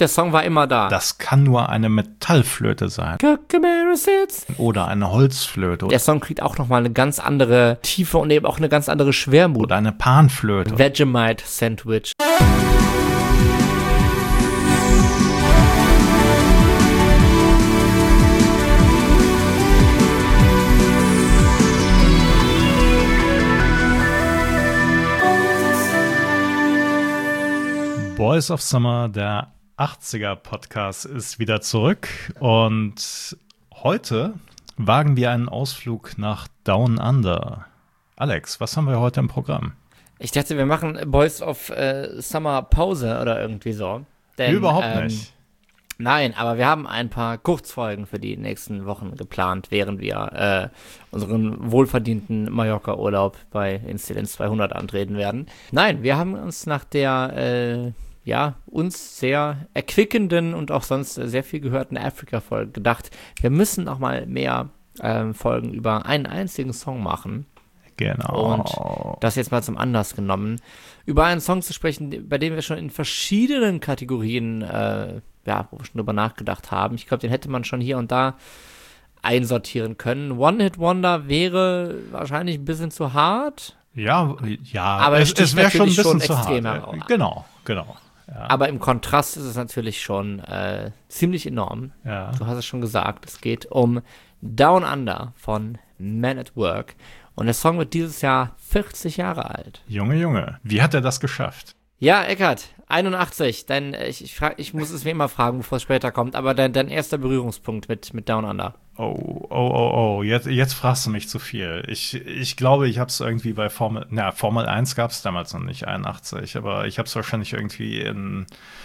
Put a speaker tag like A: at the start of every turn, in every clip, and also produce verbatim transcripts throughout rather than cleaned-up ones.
A: Der Song war immer da.
B: Das kann nur eine Metallflöte sein.
A: Kookaburra sits.
B: Oder eine Holzflöte.
A: Der Song kriegt auch nochmal eine ganz andere Tiefe und eben auch eine ganz andere Schwermut.
B: Oder eine Panflöte.
A: Vegemite Sandwich.
B: Boys of Summer, der achtziger-Podcast ist wieder zurück und heute wagen wir einen Ausflug nach Down Under. Alex, was haben wir heute im Programm?
A: Ich dachte, wir machen Boys of äh, Summer Pause oder irgendwie so. Denn,
B: Überhaupt
A: ähm,
B: nicht.
A: Nein, aber wir haben ein paar Kurzfolgen für die nächsten Wochen geplant, während wir äh, unseren wohlverdienten Mallorca-Urlaub bei Inzidenz zweihundert antreten werden. Nein, wir haben uns nach der äh, ja, uns sehr erquickenden und auch sonst sehr viel gehörten Afrika-Folge gedacht, wir müssen auch mal mehr ähm, Folgen über einen einzigen Song machen.
B: Genau.
A: Und das jetzt mal zum Anlass genommen, über einen Song zu sprechen, bei dem wir schon in verschiedenen Kategorien, äh, ja, wo wir schon drüber nachgedacht haben. Ich glaube, den hätte man schon hier und da einsortieren können. One-Hit-Wonder wäre wahrscheinlich ein bisschen zu hart.
B: Ja, ja,
A: aber
B: es, es wäre schon ein bisschen
A: schon
B: zu
A: extrem
B: hart.
A: heraus.
B: Genau, genau. Ja.
A: Aber im Kontrast ist es natürlich schon äh, ziemlich enorm.
B: Ja.
A: Du hast es schon gesagt, es geht um Down Under von Men at Work. Und der Song wird dieses Jahr vierzig Jahre alt.
B: Junge, Junge, wie hat er das geschafft?
A: Ja, Eckart, einundachtzig. Dein, ich, ich, frag, ich muss es mir immer fragen, bevor es später kommt, aber dein, dein erster Berührungspunkt mit, mit Down Under.
B: Oh, oh, oh, oh, jetzt, jetzt fragst du mich zu viel. Ich, ich glaube, ich habe es irgendwie bei Formel, na, Formel eins gab es damals noch nicht, einundachtzig, aber ich habe es wahrscheinlich irgendwie in,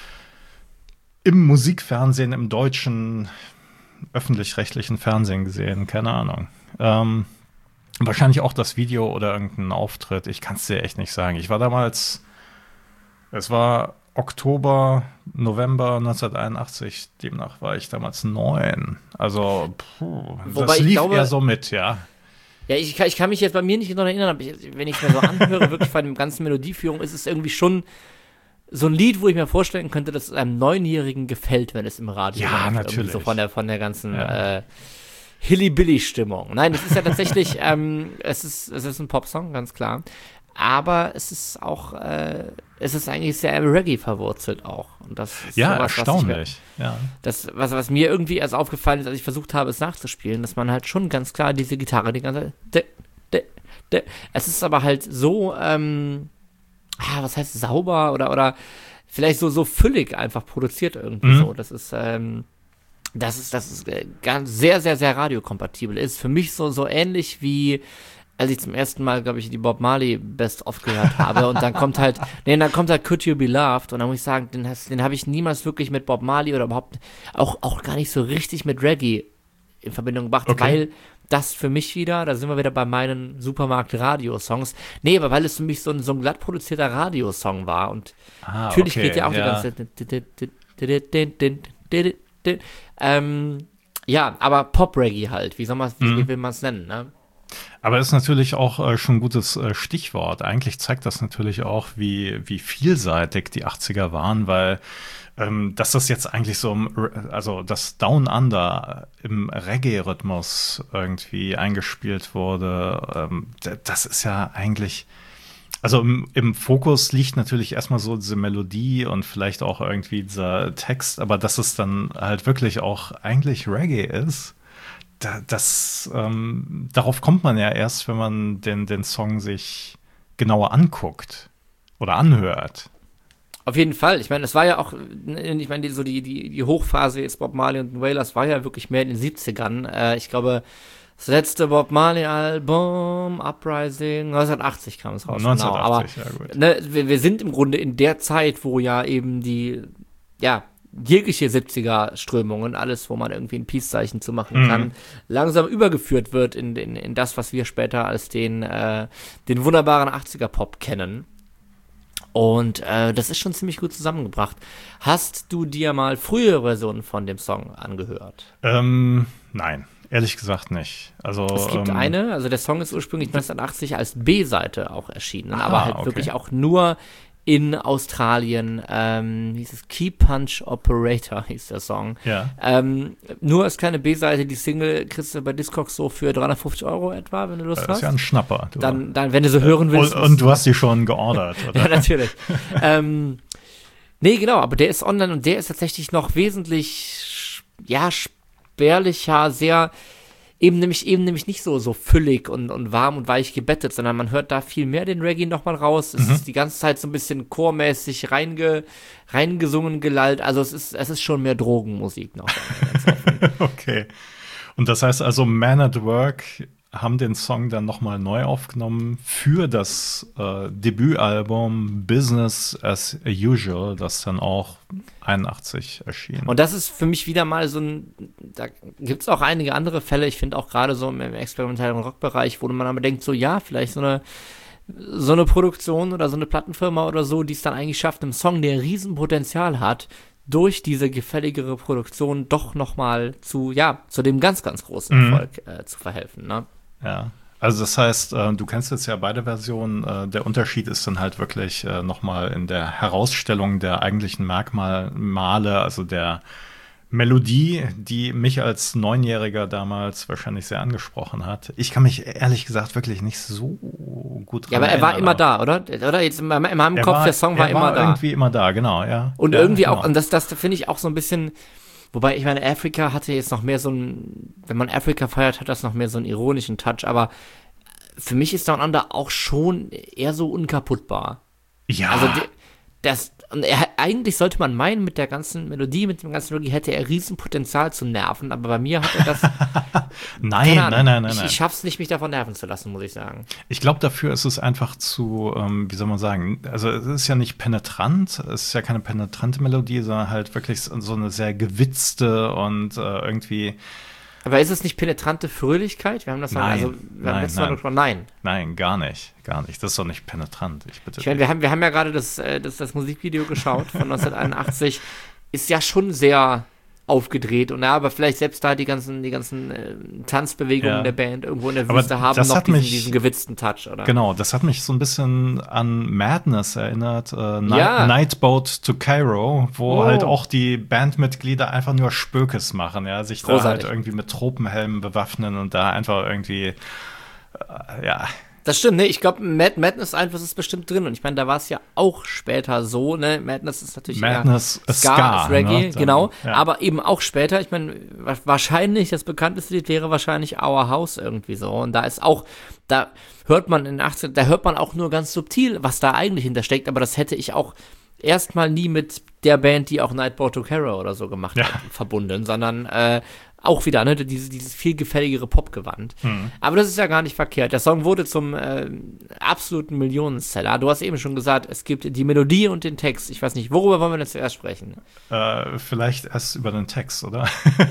B: im Musikfernsehen, im deutschen, öffentlich-rechtlichen Fernsehen gesehen, keine Ahnung. Ähm, wahrscheinlich auch das Video oder irgendein Auftritt, ich kann es dir echt nicht sagen. Ich war damals, es war Oktober, November neunzehnhunderteinundachtzig, demnach war ich damals neun. Also, puh, das lief glaube, eher so mit, ja.
A: Ja, ich kann, ich kann mich jetzt bei mir nicht noch erinnern, aber ich, wenn ich es mir so anhöre, wirklich von der ganzen Melodieführung, ist es irgendwie schon so ein Lied, wo ich mir vorstellen könnte, dass es einem Neunjährigen gefällt, wenn es im Radio
B: ja,
A: läuft.
B: natürlich.
A: So von der, von der ganzen
B: ja.
A: äh, Hilly-Billy-Stimmung. Nein, es ist ja tatsächlich, ähm, es ist, es ist ein Popsong, ganz klar. Aber es ist auch, äh, es ist eigentlich sehr Reggae verwurzelt auch. Und das ist
B: ja,
A: sowas,
B: erstaunlich.
A: Was ich,
B: ja.
A: Das, was, was mir irgendwie erst aufgefallen ist, als ich versucht habe, es nachzuspielen, dass man halt schon ganz klar diese Gitarre, die ganze de, de, de. Es ist aber halt so, ähm, ah, was heißt sauber oder, oder vielleicht so, so füllig einfach produziert irgendwie mhm. so. Das ist, ähm, das ist, das ist ganz sehr, sehr, sehr radiokompatibel. Ist für mich so, so ähnlich wie als ich zum ersten Mal, glaube ich, die Bob Marley Best-of gehört habe und dann kommt halt, nee, dann kommt halt Could You Be Loved und dann muss ich sagen, den, den habe ich niemals wirklich mit Bob Marley oder überhaupt auch, auch gar nicht so richtig mit Reggae in Verbindung gebracht,
B: okay.
A: weil das für mich wieder, da sind wir wieder bei meinen Supermarkt-Radio-Songs, nee, aber weil es für mich so ein, so ein glatt produzierter Radiosong war und
B: ah,
A: natürlich
B: okay,
A: geht ja auch
B: ja.
A: die ganze ähm, ja, aber Pop-Reggae halt, wie soll man, wie,
B: mhm.
A: wie will man es nennen, ne?
B: Aber ist natürlich auch äh, schon ein gutes äh, Stichwort. Eigentlich zeigt das natürlich auch, wie, wie vielseitig die achtziger waren, weil ähm, dass das jetzt eigentlich so, im, also das Down Under im Reggae-Rhythmus irgendwie eingespielt wurde, ähm, das ist ja eigentlich, also im, im Fokus liegt natürlich erstmal so diese Melodie und vielleicht auch irgendwie dieser Text, aber dass es dann halt wirklich auch eigentlich Reggae ist, Da, das, ähm, darauf kommt man ja erst, wenn man den, den Song sich genauer anguckt oder anhört.
A: Auf jeden Fall. Ich meine, es war ja auch, ich meine, die, so die, die, die Hochphase jetzt Bob Marley und den Wailers war ja wirklich mehr in den siebzigern. Äh, ich glaube, das letzte Bob Marley-Album, Uprising, neunzehnhundertachtzig kam es raus.
B: neunzehnhundertachtzig,
A: genau. Aber
B: ja gut.
A: Ne, wir, wir sind im Grunde in der Zeit, wo ja eben die, ja, jegliche siebziger-Strömungen, alles, wo man irgendwie ein Peace-Zeichen zu machen
B: mhm.
A: kann, langsam übergeführt wird in, in, in das, was wir später als den, äh, den wunderbaren achtziger-Pop kennen. Und äh, das ist schon ziemlich gut zusammengebracht. Hast du dir mal frühere Versionen von dem Song angehört?
B: Ähm, nein, ehrlich gesagt nicht. Also,
A: es gibt
B: ähm,
A: eine, also der Song ist ursprünglich neunzehnhundertachtzig als B-Seite auch erschienen,
B: aha,
A: aber halt
B: okay.
A: wirklich auch nur in Australien, ähm, hieß es Key Punch Operator, hieß der Song.
B: Ja.
A: Ähm, nur als kleine B-Seite, die Single kriegst du bei Discogs so für dreihundertfünfzig Euro etwa, wenn du Lust hast.
B: Das ist ja ein Schnapper. Du.
A: Dann, dann, wenn du so hören willst.
B: Und, und du hast die schon geordert, oder?
A: Ja, natürlich. ähm, nee, genau, aber der ist online und der ist tatsächlich noch wesentlich, ja, spärlicher, sehr, eben nämlich, eben nämlich nicht so, so füllig und, und warm und weich gebettet, sondern man hört da viel mehr den Reggae nochmal raus. Es
B: Mhm.
A: ist die ganze Zeit so ein bisschen chormäßig reinge, reingesungen, gelallt. Also es ist, es ist schon mehr Drogenmusik noch. Ganz offen.
B: Okay. Und das heißt also, Man at Work haben den Song dann nochmal neu aufgenommen für das äh, Debütalbum Business as Usual, das dann auch einundachtzig erschien.
A: Und das ist für mich wieder mal so ein, da gibt es auch einige andere Fälle, ich finde auch gerade so im experimentellen Rockbereich, wo man aber denkt, so ja, vielleicht so eine so eine Produktion oder so eine Plattenfirma oder so, die es dann eigentlich schafft, einem Song, der Riesenpotenzial hat, durch diese gefälligere Produktion doch nochmal zu, ja, zu dem ganz, ganz großen
B: Mhm.
A: Erfolg äh, zu verhelfen, ne?
B: Ja, also das heißt, äh, du kennst jetzt ja beide Versionen. Äh, der Unterschied ist dann halt wirklich äh, nochmal in der Herausstellung der eigentlichen Merkmale, also der Melodie, die mich als Neunjähriger damals wahrscheinlich sehr angesprochen hat. Ich kann mich ehrlich gesagt wirklich nicht so gut dran
A: Ja, aber er war
B: erinnern,
A: immer da, oder? Oder jetzt in meinem, in meinem
B: Er
A: Kopf,
B: war,
A: der Song war
B: er
A: immer
B: war
A: da.
B: irgendwie immer da, genau, ja.
A: Und
B: ja,
A: irgendwie
B: genau.
A: auch, und das, das finde ich auch so ein bisschen, wobei ich meine, Africa hatte jetzt noch mehr so ein, wenn man Africa feiert, hat das noch mehr so einen ironischen Touch, aber für mich ist Down Under auch schon eher so unkaputtbar.
B: Ja,
A: Also die, das, und er, eigentlich sollte man meinen, mit der ganzen Melodie, mit dem ganzen Melodie hätte er Riesenpotenzial zum Nerven, aber bei mir hat er das,
B: nein,
A: keine Ahnung,
B: nein, nein, nein,
A: ich,
B: nein.
A: ich schaff's nicht, mich davon nerven zu lassen, muss ich sagen.
B: Ich glaube, dafür ist es einfach zu, ähm, wie soll man sagen, also es ist ja nicht penetrant, es ist ja keine penetrante Melodie, sondern halt wirklich so so eine sehr gewitzte und äh, irgendwie,
A: Aber ist es nicht penetrante Fröhlichkeit? Wir haben das mal,
B: Nein,
A: also, wir
B: nein,
A: haben letztes Mal
B: nein.
A: gesprochen, nein.
B: nein, gar nicht, gar nicht. Das ist doch nicht penetrant, ich bitte.
A: Ich meine, wir haben, wir haben ja gerade das, äh, das, das Musikvideo geschaut von neunzehnhunderteinundachtzig. Ist ja schon sehr aufgedreht und ja, aber vielleicht selbst da die ganzen, die ganzen äh, Tanzbewegungen
B: Ja.
A: der Band irgendwo in der
B: Aber
A: Wüste haben
B: das
A: noch
B: hat
A: diesen,
B: mich-
A: diesen gewitzten Touch, oder?
B: Genau, das hat mich so ein bisschen an Madness erinnert, äh, Ni-
A: Ja.
B: Nightboat to Cairo, wo
A: Oh.
B: halt auch die Bandmitglieder einfach nur Spökes machen, ja, sich da
A: Großartig.
B: halt irgendwie mit Tropenhelmen bewaffnen und da einfach irgendwie, äh, ja,
A: Das stimmt, ne? Ich glaube, Mad Madness-Einfluss ist bestimmt drin und ich meine, da war es ja auch später so, ne? Madness ist natürlich
B: Madness
A: eher
B: ist
A: Ska,
B: Ska,
A: ist Reggae,
B: ne? Dann,
A: genau,
B: ja.
A: aber eben auch später, ich meine, wa- wahrscheinlich, das bekannteste Lied wäre wahrscheinlich Our House irgendwie so und da ist auch, da hört man in achtzehn, da hört man auch nur ganz subtil, was da eigentlich hintersteckt, aber das hätte ich auch erstmal nie mit der Band, die auch Nightboat to Cairo oder so gemacht
B: Ja.
A: hat, verbunden, sondern äh, auch wieder, ne, dieses, dieses viel gefälligere Popgewand.
B: Hm.
A: Aber das ist ja gar nicht verkehrt. Der Song wurde zum äh, absoluten Millionenseller. Du hast eben schon gesagt, es gibt die Melodie und den Text. Ich weiß nicht, worüber wollen wir denn zuerst sprechen?
B: Äh, vielleicht erst über den Text, oder?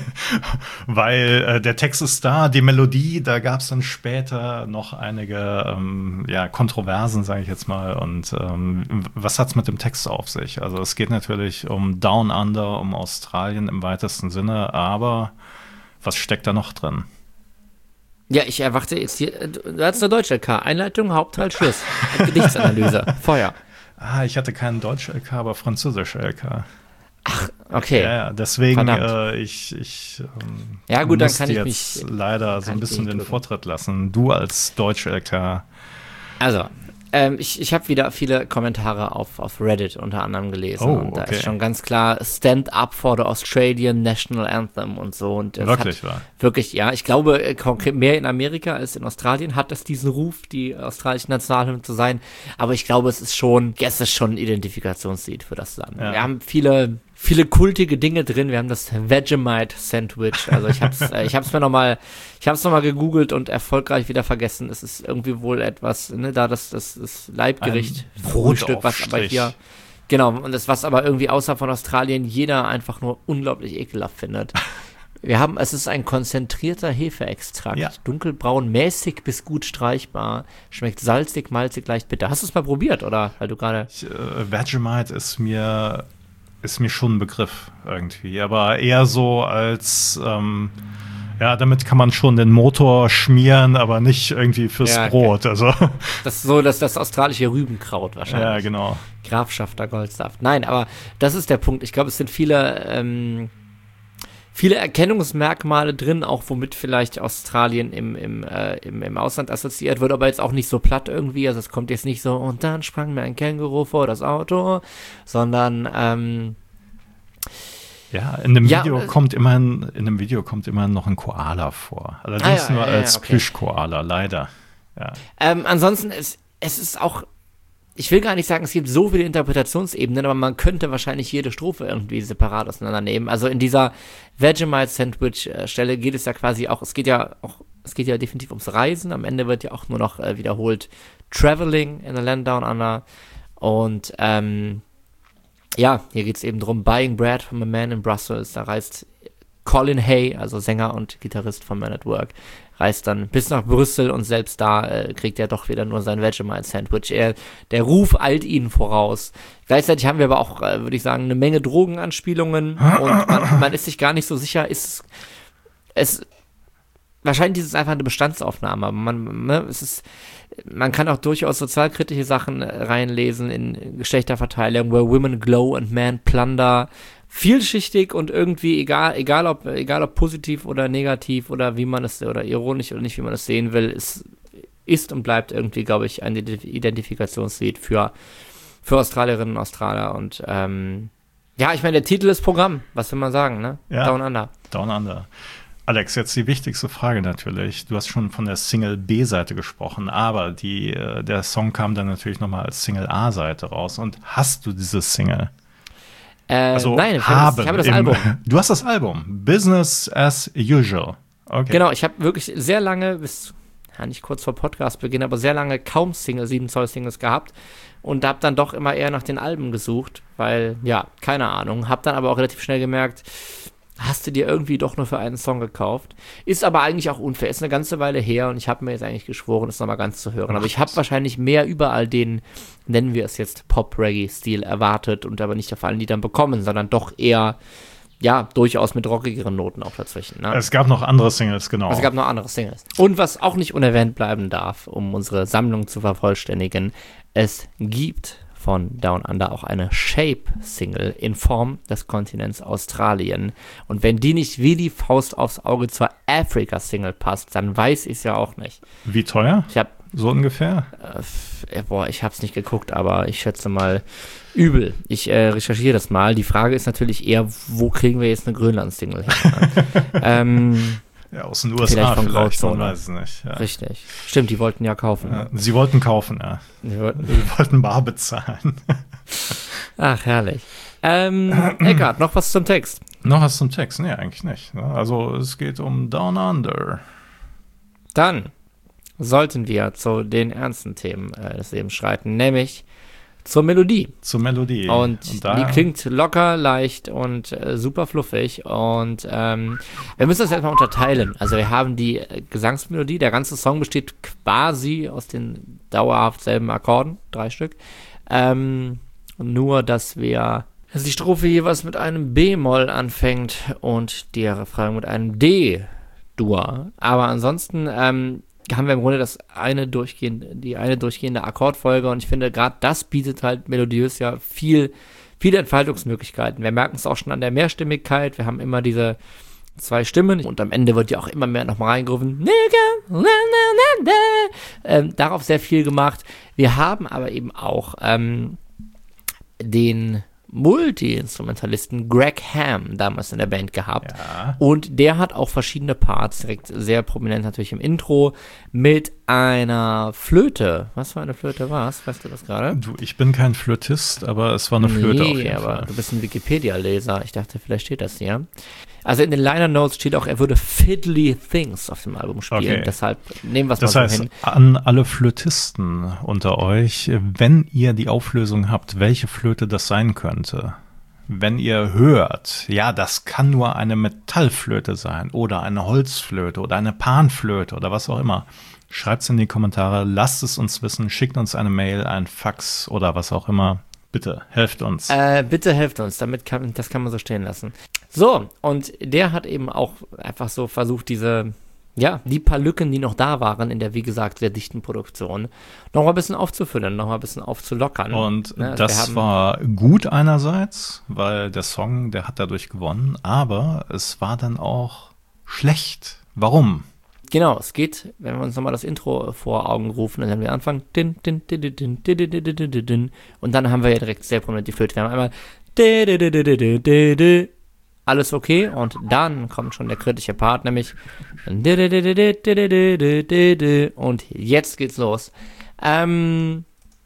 B: Weil äh, der Text ist da, die Melodie, da gab es dann später noch einige ähm, ja, Kontroversen, sage ich jetzt mal. Und ähm, was hat's mit dem Text auf sich? Also es geht natürlich um Down Under, um Australien im weitesten Sinne, aber was steckt da noch drin?
A: Ja, ich erwarte jetzt hier, äh, du hast eine Deutsch-L K. Einleitung, Hauptteil, Schluss. Gedichtsanalyse. Feuer.
B: Ah, ich hatte keinen Deutsch-L K, aber Französisch-L K.
A: Okay.
B: Ja, ja, deswegen,
A: Verdammt.
B: äh, ich, ich ähm,
A: Ja, gut, dann
B: muss
A: kann
B: dir
A: ich
B: jetzt
A: mich-
B: leider so
A: kann
B: ein
A: ich
B: bisschen
A: mich
B: den
A: drücken.
B: Vortritt lassen. Du als Deutsch-L K.
A: Also, ähm, ich, ich habe wieder viele Kommentare auf, auf Reddit unter anderem gelesen.
B: Oh,
A: und da
B: okay.
A: ist schon ganz klar Stand up for the Australian National Anthem und so. Und das
B: Wirklich
A: hat,
B: wahr.
A: Wirklich, ja. Ich glaube, äh, konkret mehr in Amerika als in Australien hat es diesen Ruf, die australische Nationalhymne zu sein. Aber ich glaube, es ist schon, es ist schon ein Identifikationslied für das Land.
B: Ja.
A: Wir haben viele, viele kultige Dinge drin. Wir haben das Vegemite Sandwich. Also ich hab's, äh, ich hab's mir nochmal, ich hab's nochmal gegoogelt und erfolgreich wieder vergessen. Es ist irgendwie wohl etwas, ne, da das, das, das Leibgericht,
B: Ein
A: Frühstück, was aber
B: Brotaufstrich.
A: hier, genau, und das, was aber irgendwie außerhalb von Australien jeder einfach nur unglaublich ekelhaft findet. Wir haben, es ist ein konzentrierter Hefeextrakt,
B: Ja.
A: dunkelbraun, mäßig bis gut streichbar, schmeckt salzig, malzig, leicht bitter. Hast du es mal probiert, oder? Weil du gerade,
B: Ich, äh, Vegemite ist mir, ist mir schon ein Begriff irgendwie, aber eher so als, ähm, Ja, damit kann man schon den Motor schmieren, aber nicht irgendwie fürs
A: Ja,
B: Brot. Also.
A: Das ist so das, das australische Rübenkraut wahrscheinlich.
B: Ja, genau.
A: Grafschafter Goldsaft. Nein, aber das ist der Punkt. Ich glaube, es sind viele, ähm, viele Erkennungsmerkmale drin, auch womit vielleicht Australien im, im, äh, im, im Ausland assoziiert wird, aber jetzt auch nicht so platt irgendwie. Also es kommt jetzt nicht so, und dann sprang mir ein Känguru vor das Auto, sondern ähm,
B: ja, in dem
A: ja,
B: Video
A: äh,
B: kommt immerhin, in dem Video kommt immerhin noch ein Koala vor. Allerdings
A: ah, ja,
B: nur
A: ja,
B: als
A: ja, okay.
B: Plüschkoala, leider. Ja.
A: Ähm, ansonsten, es, es ist auch, ich will gar nicht sagen, es gibt so viele Interpretationsebenen, aber man könnte wahrscheinlich jede Strophe irgendwie separat auseinandernehmen. Also in dieser Vegemite-Sandwich-Stelle geht es ja quasi auch, es geht ja auch, es geht ja definitiv ums Reisen. Am Ende wird ja auch nur noch äh, wiederholt Traveling in a Land Down Under. Und ähm, ja, hier geht es eben drum, Buying Bread from a Man in Brussels. Da reist Colin Hay, also Sänger und Gitarrist von Man at Work, reist dann bis nach Brüssel und selbst da äh, kriegt er doch wieder nur sein Vegemite-Sandwich. Er, der Ruf eilt ihnen voraus. Gleichzeitig haben wir aber auch, äh, würde ich sagen, eine Menge Drogenanspielungen und man, man ist sich gar nicht so sicher, ist es, wahrscheinlich ist es einfach eine Bestandsaufnahme, aber man, ne, es ist, man kann auch durchaus sozialkritische Sachen reinlesen in Geschlechterverteilung, where women glow and men plunder. Vielschichtig und irgendwie egal, egal ob, egal ob positiv oder negativ oder wie man es, oder ironisch oder nicht, wie man es sehen will, es ist und bleibt irgendwie, glaube ich, ein Identifikationslied für, für Australierinnen und Australier. Und ähm, ja, ich meine, der Titel ist Programm, was will man sagen, ne?
B: Ja,
A: Down Under.
B: Down Under. Alex, jetzt die wichtigste Frage natürlich. Du hast schon von der Single B-Seite gesprochen, aber die, äh, der Song kam dann natürlich nochmal als Single A-Seite raus. Und hast du diese Single?
A: Äh,
B: Also
A: nein, ich
B: haben
A: habe das, ich habe das
B: im,
A: Album.
B: Du hast das Album. Business as usual. Okay.
A: Genau, ich habe wirklich sehr lange, bis, ja nicht kurz vor Podcastbeginn, aber sehr lange kaum Single, sieben Zoll Singles gehabt und habe dann doch immer eher nach den Alben gesucht, weil, ja, keine Ahnung, habe dann aber auch relativ schnell gemerkt, hast du dir irgendwie doch nur für einen Song gekauft. Ist aber eigentlich auch unfair. Ist eine ganze Weile her und ich habe mir jetzt eigentlich geschworen, das nochmal ganz zu hören. Aber ich habe wahrscheinlich mehr überall den, nennen wir es jetzt Pop-Reggae-Stil erwartet und aber nicht auf allen Liedern bekommen, sondern doch eher, ja, durchaus mit rockigeren Noten auch dazwischen. Ne?
B: Es gab noch andere Singles, genau.
A: Also es gab noch andere Singles. Und was auch nicht unerwähnt bleiben darf, um unsere Sammlung zu vervollständigen, es gibt von Down Under auch eine Shape-Single in Form des Kontinents Australien. Und wenn die nicht wie die Faust aufs Auge zur Africa-Single passt, dann weiß ich es ja auch nicht.
B: Wie teuer?
A: Ich hab,
B: so ungefähr?
A: äh, boah, ich hab's nicht geguckt, aber ich schätze mal übel. Ich äh, recherchiere das mal. Die Frage ist natürlich eher, wo kriegen wir jetzt eine Grönland-Single her? Ne? ähm,
B: Ja, aus den U S A
A: vielleicht von
B: vielleicht, man
A: Grauzone.
B: weiß es nicht. Ja.
A: Richtig. Stimmt, die wollten ja kaufen.
B: Ja, sie wollten kaufen, ja.
A: Die wollten,
B: Sie wollten bar bezahlen.
A: ach, herrlich. Ähm, Eckart, noch was zum Text?
B: Noch was zum Text? Nee, eigentlich nicht. Ne? Also es geht um Down Under.
A: Dann sollten wir zu den ernsten Themen äh, des Lebens schreiten, nämlich zur Melodie.
B: Zur Melodie.
A: Und,
B: und da,
A: die klingt locker, leicht und äh, super fluffig. Und ähm, wir müssen das erstmal unterteilen. Also wir haben die äh, Gesangsmelodie. Der ganze Song besteht quasi aus den dauerhaft selben Akkorden, drei Stück. Ähm, nur, dass wir dass die Strophe jeweils mit einem B-Moll anfängt und die Refrain mit einem D-Dur. Aber ansonsten ähm, haben wir im Grunde das eine durchgehende, die eine durchgehende Akkordfolge und ich finde, gerade das bietet halt melodiös ja viel, viele Entfaltungsmöglichkeiten. Wir merken es auch schon an der Mehrstimmigkeit, wir haben immer diese zwei Stimmen und am Ende wird ja auch immer mehr nochmal reingerufen. Ähm, darauf sehr viel gemacht. Wir haben aber eben auch ähm, den Multi-Instrumentalisten Greg Ham damals in der Band gehabt.
B: Ja.
A: Und der hat auch verschiedene Parts, direkt sehr prominent natürlich im Intro, mit einer Flöte. Was für eine Flöte war es? Weißt du das gerade?
B: Du, ich bin kein Flötist, aber es war eine Flöte
A: nee,
B: auf jeden
A: aber
B: Fall.
A: du bist ein Wikipedia-Leser. Ich dachte, vielleicht steht das hier. Also in den Liner Notes steht auch, er würde Fiddly Things auf dem Album spielen.
B: Okay.
A: Deshalb nehmen wir es mal
B: Das
A: so
B: heißt,
A: hin.
B: an alle Flötisten unter euch, wenn ihr die Auflösung habt, welche Flöte das sein könnte, wenn ihr hört, ja, das kann nur eine Metallflöte sein oder eine Holzflöte oder eine Panflöte oder was auch immer, schreibt es in die Kommentare, lasst es uns wissen, schickt uns eine Mail, ein Fax oder was auch immer. Bitte, helft uns.
A: Äh, bitte helft uns, damit kann, das kann man so stehen lassen. So, und der hat eben auch einfach so versucht, diese, ja, die paar Lücken, die noch da waren in der, wie gesagt, sehr dichten Produktion, noch mal ein bisschen aufzufüllen, noch mal ein bisschen aufzulockern.
B: Und
A: ne?
B: das
A: haben,
B: war gut einerseits, weil der Song, der hat dadurch gewonnen, aber es war dann auch schlecht. Warum?
A: Genau, es geht, wenn wir uns nochmal das Intro vor Augen rufen, dann haben wir Anfang din, din, din, din, din, din, din, din, din, din, din, und dann haben wir ja direkt sehr prominent die Flöte. Wir haben einmal di, di, di, di, di, di, di, alles okay und dann kommt schon der kritische Part, nämlich di, di, di, di, di, di, di, di, di, di, und jetzt geht's los. Ähm,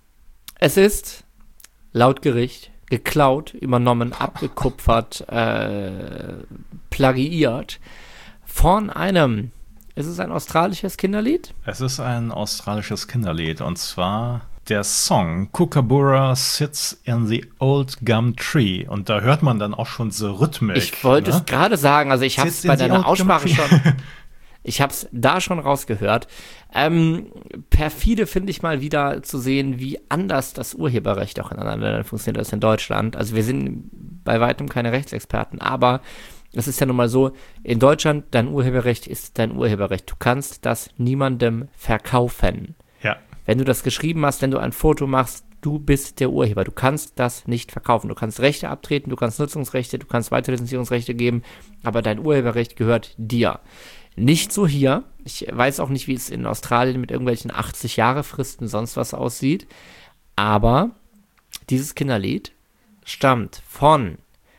A: es ist laut Gericht geklaut, übernommen, abgekupfert, äh, plagiiert von einem. Ist es ein australisches Kinderlied?
B: Es ist ein australisches Kinderlied und zwar der Song Kookaburra Sits in the Old Gum Tree und da hört man dann auch schon so Rhythmik.
A: Ich wollte
B: ne?
A: es gerade sagen, also ich habe es bei deiner Aussprache schon, ich habe es da schon rausgehört. Ähm, perfide finde ich mal wieder zu sehen, wie anders das Urheberrecht auch in anderen Ländern funktioniert als in Deutschland. Also wir sind bei weitem keine Rechtsexperten, aber es ist ja nun mal so, in Deutschland, dein Urheberrecht ist dein Urheberrecht. Du kannst das niemandem verkaufen.
B: Ja.
A: Wenn du das geschrieben hast, wenn du ein Foto machst, du bist der Urheber. Du kannst das nicht verkaufen. Du kannst Rechte abtreten, du kannst Nutzungsrechte, du kannst Weiterlizenzierungsrechte geben, aber dein Urheberrecht gehört dir. Nicht so hier. Ich weiß auch nicht, wie es in Australien mit irgendwelchen achtzig-Jahre-Fristen sonst was aussieht, aber dieses Kinderlied stammt von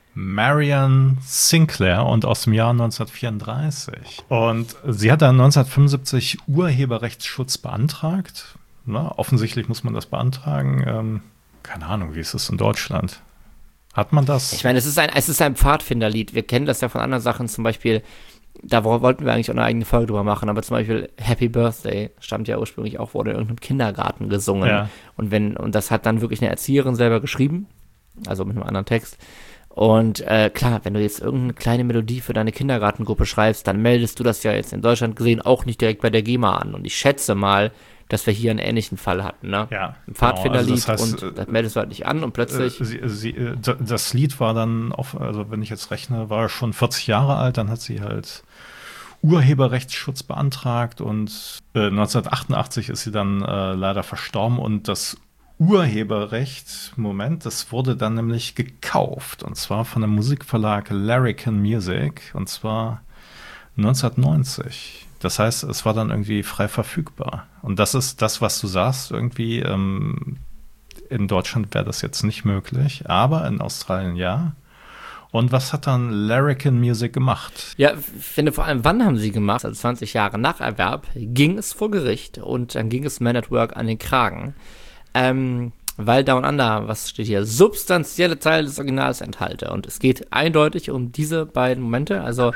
B: Marian Sinclair und aus dem Jahr neunzehnhundertvierunddreißig. Und sie hat dann neunzehnhundertfünfundsiebzig Urheberrechtsschutz beantragt. Na, offensichtlich muss man das beantragen. Ähm, keine Ahnung, wie ist es in Deutschland? Hat man das?
A: Ich meine, es ist ein, es ist ein Pfadfinderlied. Wir kennen das ja von anderen Sachen, zum Beispiel, da wollten wir eigentlich auch eine eigene Folge drüber machen, aber zum Beispiel Happy Birthday stammt ja ursprünglich auch, wurde in irgendeinem Kindergarten gesungen.
B: Ja.
A: Und wenn, und das hat dann wirklich eine Erzieherin selber geschrieben, also mit einem anderen Text. Und äh, klar, wenn du jetzt irgendeine kleine Melodie für deine Kindergartengruppe schreibst, dann meldest du das ja jetzt in Deutschland gesehen auch nicht direkt bei der GEMA an. Und ich schätze mal, dass wir hier einen ähnlichen Fall hatten, ne?
B: Ja.
A: Ein Pfadfinderlied,
B: genau, also das heißt,
A: und das meldest du halt nicht an und plötzlich.
B: Äh, sie, sie, äh, das Lied war dann, auf, also wenn ich jetzt rechne, war schon vierzig Jahre alt, dann hat sie halt Urheberrechtsschutz beantragt und äh, neunzehnhundertachtundachtzig ist sie dann äh, leider verstorben und das Urheberrecht, Moment, das wurde dann nämlich gekauft und zwar von dem Musikverlag Larrikin Music und zwar neunzehnhundertneunzig. Das heißt, es war dann irgendwie frei verfügbar. Und das ist das, was du sagst, irgendwie ähm, in Deutschland wäre das jetzt nicht möglich, aber in Australien ja. Und was hat dann Larrikin Music gemacht?
A: Ja, ich finde vor allem, wann haben sie gemacht? Also zwanzig Jahre nach Erwerb ging es vor Gericht und dann ging es Man at Work an den Kragen. Ähm, weil Down Under, was steht hier, substanzielle Teile des Originals enthalte. Und es geht eindeutig um diese beiden Momente, also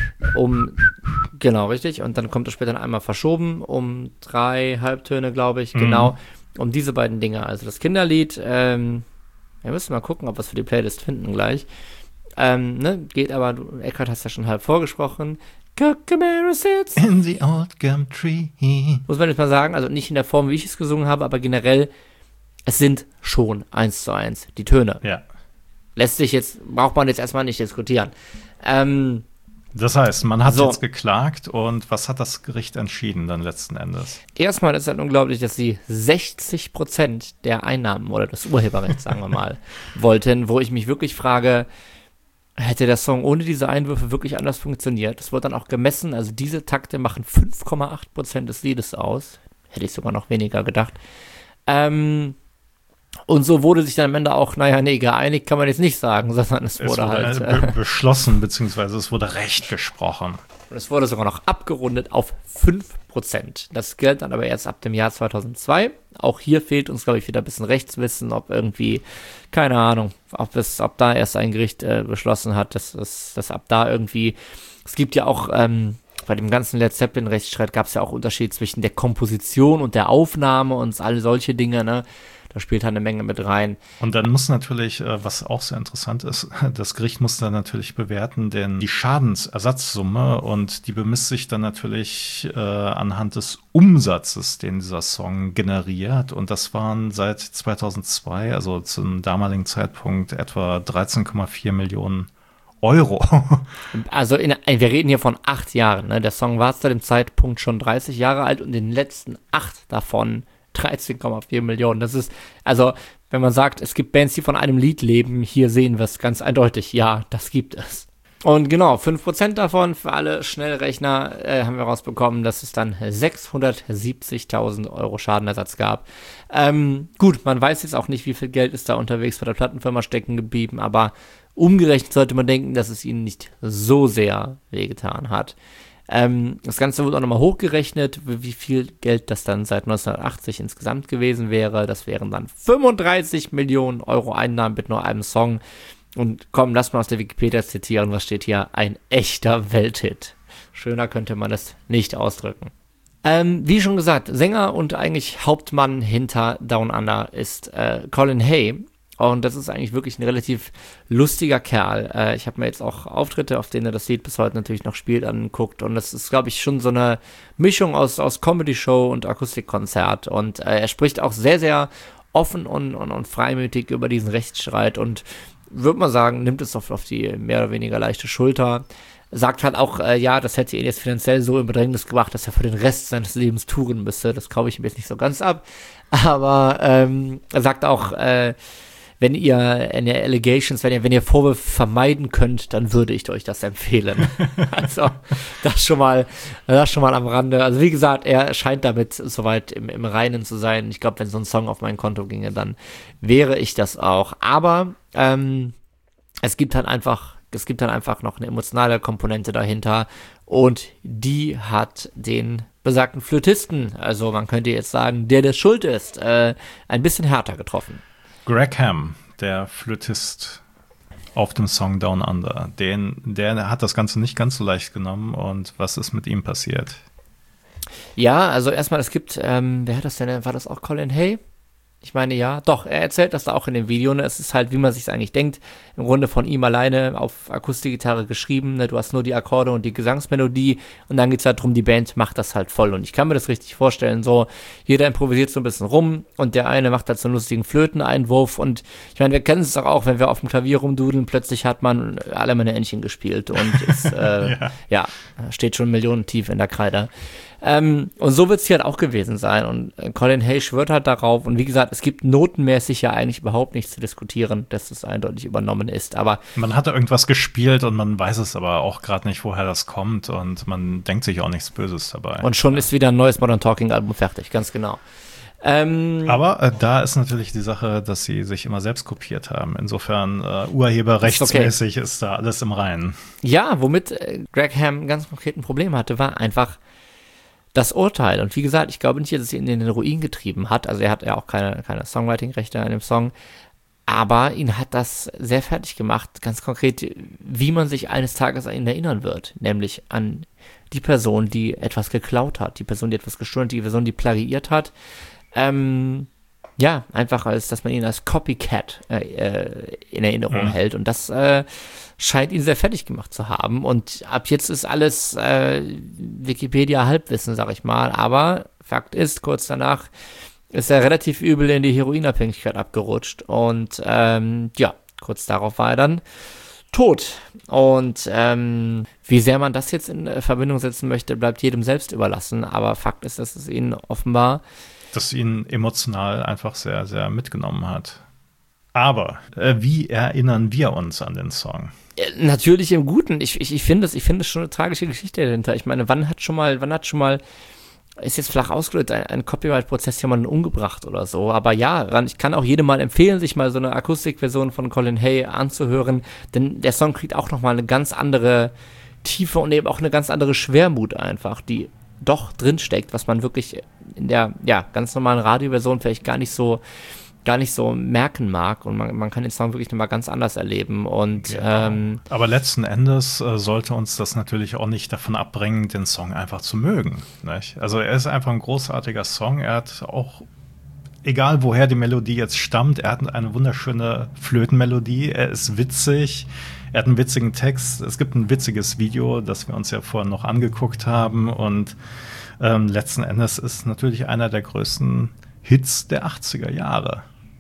A: um, genau, richtig, und dann kommt es später einmal verschoben, um drei Halbtöne, glaube ich, mhm. genau, um diese beiden Dinge. Also das Kinderlied, ähm, wir müssen mal gucken, ob wir es für die Playlist finden gleich, ähm, ne, geht aber, du, Eckart hast ja schon halb vorgesprochen, Kookaburra sits
B: in the old gum tree.
A: Muss man jetzt mal sagen, also nicht in der Form, wie ich es gesungen habe, aber generell, es sind schon eins zu eins die Töne.
B: Ja.
A: Lässt sich jetzt, braucht man jetzt erstmal nicht diskutieren. Ähm,
B: das heißt, man hat
A: so.
B: jetzt geklagt und was hat das Gericht entschieden dann letzten Endes?
A: Erstmal ist es halt unglaublich, dass sie sechzig Prozent der Einnahmen oder des Urheberrechts, sagen wir mal, wollten, wo ich mich wirklich frage, hätte der Song ohne diese Einwürfe wirklich anders funktioniert? Das wird dann auch gemessen, also diese Takte machen fünf Komma acht Prozent des Liedes aus. Hätte ich sogar noch weniger gedacht. Ähm, und so wurde sich dann am Ende auch, naja, nee, geeinigt kann man jetzt nicht sagen, sondern es wurde, es wurde halt
B: äh, be- beschlossen, beziehungsweise es wurde Recht gesprochen.
A: Und es wurde sogar noch abgerundet auf fünf Prozent. Das gilt dann aber erst ab dem Jahr zweitausendzwei. Auch hier fehlt uns, glaube ich, wieder ein bisschen Rechtswissen, ob irgendwie, keine Ahnung, ob, es, ob da erst ein Gericht äh, beschlossen hat, dass, dass, dass ab da irgendwie, es gibt ja auch, ähm, bei dem ganzen Led Zeppelin-Rechtsstreit gab es ja auch Unterschied zwischen der Komposition und der Aufnahme und all solche Dinge, ne? Da spielt halt eine Menge mit rein.
B: Und dann muss natürlich, äh, was auch sehr interessant ist, das Gericht muss dann natürlich bewerten, denn die Schadensersatzsumme, und die bemisst sich dann natürlich äh, anhand des Umsatzes, den dieser Song generiert. Und das waren seit zweitausendzwei, also zum damaligen Zeitpunkt, etwa dreizehn Komma vier Millionen Euro.
A: Also in, wir reden hier von acht Jahren. Ne? Der Song war zu dem Zeitpunkt schon dreißig Jahre alt und in den letzten acht davon dreizehn Komma vier Millionen. Das ist, also wenn man sagt, es gibt Bands, die von einem Lied leben, hier sehen wir es ganz eindeutig. Ja, das gibt es. Und genau, fünf Prozent davon für alle Schnellrechner äh, haben wir rausbekommen, dass es dann sechshundertsiebzigtausend Euro Schadenersatz gab. Ähm, gut, man weiß jetzt auch nicht, wie viel Geld ist da unterwegs bei der Plattenfirma stecken geblieben, aber umgerechnet sollte man denken, dass es ihnen nicht so sehr wehgetan hat. Ähm, das Ganze wurde auch nochmal hochgerechnet, wie viel Geld das dann seit neunzehnhundertachtzig insgesamt gewesen wäre. Das wären dann fünfunddreißig Millionen Euro Einnahmen mit nur einem Song. Und komm, lass mal aus der Wikipedia zitieren, was steht hier? Ein echter Welthit. Schöner könnte man es nicht ausdrücken. Ähm, wie schon gesagt, Sänger und eigentlich Hauptmann hinter Down Under ist äh, Colin Hay. Und das ist eigentlich wirklich ein relativ lustiger Kerl. Äh, ich habe mir jetzt auch Auftritte, auf denen er das Lied bis heute natürlich noch spielt, angeguckt. Und das ist, glaube ich, schon so eine Mischung aus, aus Comedy-Show und Akustikkonzert. Und äh, er spricht auch sehr, sehr offen und, und, und freimütig über diesen Rechtsstreit. Und würde man sagen, nimmt es auf, auf die mehr oder weniger leichte Schulter. Sagt halt auch, äh, ja, das hätte ihn jetzt finanziell so in Bedrängnis gebracht, dass er für den Rest seines Lebens touren müsste. Das kaufe ich ihm jetzt nicht so ganz ab. Aber ähm, er sagt auch, äh, wenn ihr eine Allegations, wenn ihr, wenn ihr Vorwürfe vermeiden könnt, dann würde ich euch das empfehlen. Also, das schon mal, das schon mal am Rande. Also, wie gesagt, er scheint damit soweit im, im Reinen zu sein. Ich glaube, wenn so ein Song auf mein Konto ginge, dann wäre ich das auch. Aber, ähm, es gibt halt einfach, es gibt halt einfach noch eine emotionale Komponente dahinter. Und die hat den besagten Flötisten, also man könnte jetzt sagen, der der schuld ist, äh, ein bisschen härter getroffen.
B: Greg Ham, der Flötist auf dem Song Down Under, den, der hat das Ganze nicht ganz so leicht genommen. Und was ist mit ihm passiert?
A: Ja, also erstmal, es gibt, ähm, wer hat das denn, war das auch Colin Hay? Ich meine, ja, doch, er erzählt das da auch in dem Video, ne? Es ist halt, wie man sich eigentlich denkt, im Grunde von ihm alleine auf Akustikgitarre geschrieben, ne? Du hast nur die Akkorde und die Gesangsmelodie und dann geht's halt drum, die Band macht das halt voll und ich kann mir das richtig vorstellen, so, jeder improvisiert so ein bisschen rum und der eine macht halt so einen lustigen Flöteneinwurf und ich meine, wir kennen es doch auch, wenn wir auf dem Klavier rumdudeln, plötzlich hat man alle meine Entchen gespielt und ist, äh, ja. ja, steht schon Millionen tief in der Kreide. Ähm, und so wird es hier halt auch gewesen sein. Und äh, Colin Hay schwört halt darauf. Und wie gesagt, es gibt notenmäßig ja eigentlich überhaupt nichts zu diskutieren, dass es eindeutig übernommen ist. Aber
B: man hat da irgendwas gespielt und man weiß es aber auch gerade nicht, woher das kommt. Und man denkt sich auch nichts Böses dabei.
A: Und schon ja. ist wieder ein neues Modern Talking Album fertig, ganz genau. Ähm,
B: aber äh, da ist natürlich die Sache, dass sie sich immer selbst kopiert haben. Insofern äh, urheberrechtsmäßig ist, okay. ist da alles im Reinen.
A: Ja, womit äh, Greg Ham ganz konkret ein Problem hatte, war einfach das Urteil. Und wie gesagt, ich glaube nicht, dass es ihn in den Ruin getrieben hat. Also er hat ja auch keine, keine Songwriting-Rechte an dem Song. Aber ihn hat das sehr fertig gemacht, ganz konkret, wie man sich eines Tages an ihn erinnern wird. Nämlich an die Person, die etwas geklaut hat, die Person, die etwas gestohlen hat, die Person, die plagiiert hat. Ähm, ja, einfach als, dass man ihn als Copycat äh, in Erinnerung mhm. hält. Und das äh, scheint ihn sehr fertig gemacht zu haben. Und ab jetzt ist alles äh, Wikipedia-Halbwissen, sag ich mal. Aber Fakt ist, kurz danach ist er relativ übel in die Heroinabhängigkeit abgerutscht. Und ähm, ja, kurz darauf war er dann tot. Und ähm, wie sehr man das jetzt in Verbindung setzen möchte, bleibt jedem selbst überlassen. Aber Fakt ist, dass es ihn offenbar
B: dass ihn emotional einfach sehr, sehr mitgenommen hat. Aber äh, wie erinnern wir uns an den Song?
A: Natürlich im Guten. Ich, ich, ich finde es ich finde es schon eine tragische Geschichte dahinter. Ich meine, wann hat schon mal, wann hat schon mal, ist jetzt flach ausgedrückt, ein, ein Copyright-Prozess jemanden umgebracht oder so. Aber ja, ich kann auch jedem mal empfehlen, sich mal so eine Akustikversion von Colin Hay anzuhören, denn der Song kriegt auch nochmal eine ganz andere Tiefe und eben auch eine ganz andere Schwermut einfach, die doch drinsteckt, was man wirklich in der ja ganz normalen Radioversion vielleicht gar nicht so gar nicht so merken mag und man, man kann den Song wirklich nochmal ganz anders erleben und
B: ja,
A: ähm,
B: aber letzten Endes äh, sollte uns das natürlich auch nicht davon abbringen, den Song einfach zu mögen, nicht? Also er ist einfach ein großartiger Song, er hat auch egal woher die Melodie jetzt stammt, er hat eine wunderschöne Flötenmelodie, er ist witzig, er hat einen witzigen Text, es gibt ein witziges Video, das wir uns ja vorhin noch angeguckt haben und ähm, letzten Endes ist natürlich einer der größten Hits der achtziger Jahre.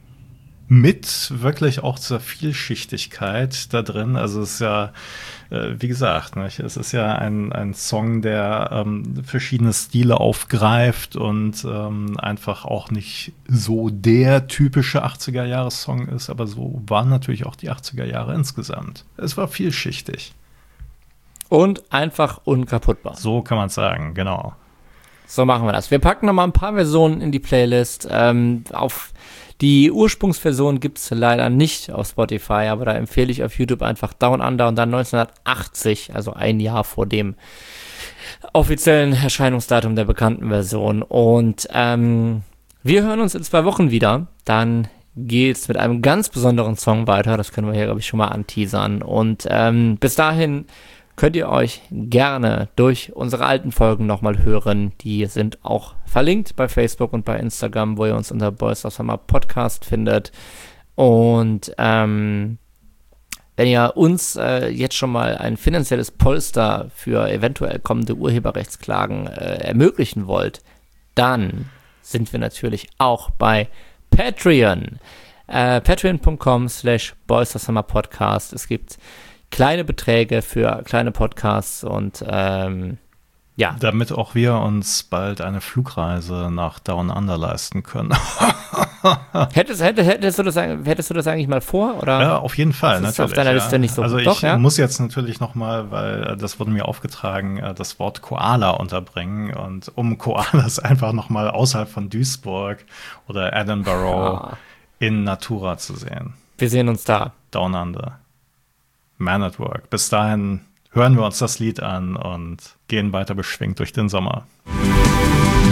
B: Mit wirklich auch zur Vielschichtigkeit da drin. Also es ist ja, äh, wie gesagt, nicht? Es ist ja ein, ein Song, der ähm, verschiedene Stile aufgreift und ähm, einfach auch nicht so der typische achtziger-Jahres-Song ist, aber so waren natürlich auch die achtziger Jahre insgesamt. Es war vielschichtig.
A: Und einfach unkaputtbar.
B: So kann man es sagen, genau.
A: So machen wir das. Wir packen noch mal ein paar Versionen in die Playlist. Ähm, auf die Ursprungsversion gibt es leider nicht auf Spotify, aber da empfehle ich auf YouTube einfach Down Under und dann neunzehnhundertachtzig, also ein Jahr vor dem offiziellen Erscheinungsdatum der bekannten Version. Und ähm, wir hören uns in zwei Wochen wieder. Dann geht's mit einem ganz besonderen Song weiter. Das können wir hier, glaube ich, schon mal anteasern. Und ähm, bis dahin könnt ihr euch gerne durch unsere alten Folgen nochmal hören. Die sind auch verlinkt bei Facebook und bei Instagram, wo ihr uns unter Boys of Summer Podcast findet. Und ähm, wenn ihr uns äh, jetzt schon mal ein finanzielles Polster für eventuell kommende Urheberrechtsklagen äh, ermöglichen wollt, dann sind wir natürlich auch bei Patreon. Äh, Patreon.com slash Boys of Summer Podcast. Es gibt kleine Beträge für kleine Podcasts und ähm, ja.
B: Damit auch wir uns bald eine Flugreise nach Down Under leisten können.
A: hättest, hättest, hättest, du das, hättest du das eigentlich mal vor? Oder?
B: Ja, auf jeden Fall,
A: das ist
B: natürlich.
A: Auf deiner
B: ja.
A: Liste nicht so.
B: Also
A: Doch,
B: ich
A: ja?
B: muss jetzt natürlich noch mal, weil das wurde mir aufgetragen, das Wort Koala unterbringen und um Koalas einfach noch mal außerhalb von Duisburg oder Edinburgh ja. in Natura zu sehen.
A: Wir sehen uns da.
B: Down Under. Man at Work. Bis dahin hören wir uns das Lied an und gehen weiter beschwingt durch den Sommer.